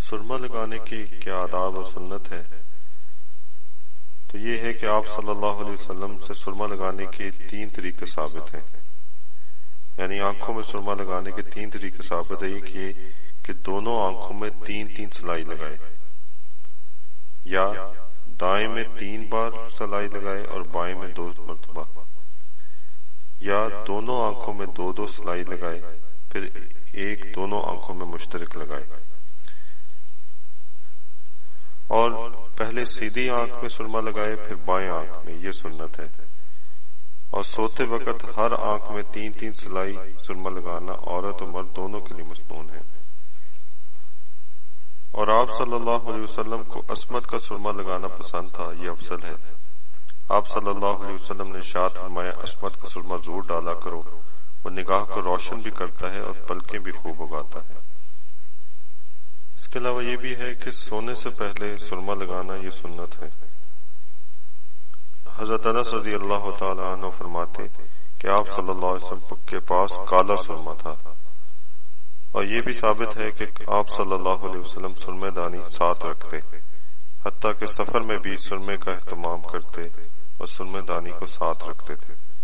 سرما لگانے کی کیا آداب اور سنت ہے؟ تو یہ ہے کہ آپ صلی اللہ علیہ وسلم سے سرما لگانے کے 3 طریقے ثابت ہیں، یعنی آنکھوں میں سرما لگانے کے 3 طریقے ثابت ہے۔ ایک یہ کہ دونوں آنکھوں میں 3 سلائی لگائے، یا دائیں میں 3 بار سلائی لگائے اور بائیں میں 2 مرتبہ، یا دونوں آنکھوں میں 2 سلائی لگائے پھر ایک دونوں آنکھوں میں مشترک لگائے، اور پہلے سیدھی آنکھ میں سرما لگائے پھر بائیں آنکھ میں، یہ سنت ہے۔ اور سوتے وقت ہر آنکھ میں 3 سلائی سرما لگانا عورت اور مرد دونوں کے لیے مسنون ہے۔ اور آپ صلی اللہ علیہ وسلم کو عصمت کا سرما لگانا پسند تھا، یہ افضل ہے۔ آپ صلی اللہ علیہ وسلم نے ارشاد فرمایا، عصمت کا سرما ضرور ڈالا کرو، وہ نگاہ کو روشن بھی کرتا ہے اور پلکیں بھی خوب اگاتا ہے۔ اس کے علاوہ یہ بھی ہے کہ سونے سے پہلے سرما لگانا یہ سنت ہے۔ حضرت انس رضی اللہ تعالی عنہ فرماتے کہ آپ صلی اللہ علیہ وسلم کے پاس کالا سرما تھا، اور یہ بھی ثابت ہے کہ آپ صلی اللہ علیہ وسلم سرمے دانی ساتھ رکھتے، حتیٰ کہ سفر میں بھی سرمے کا اہتمام کرتے اور سرمے دانی کو ساتھ رکھتے تھے۔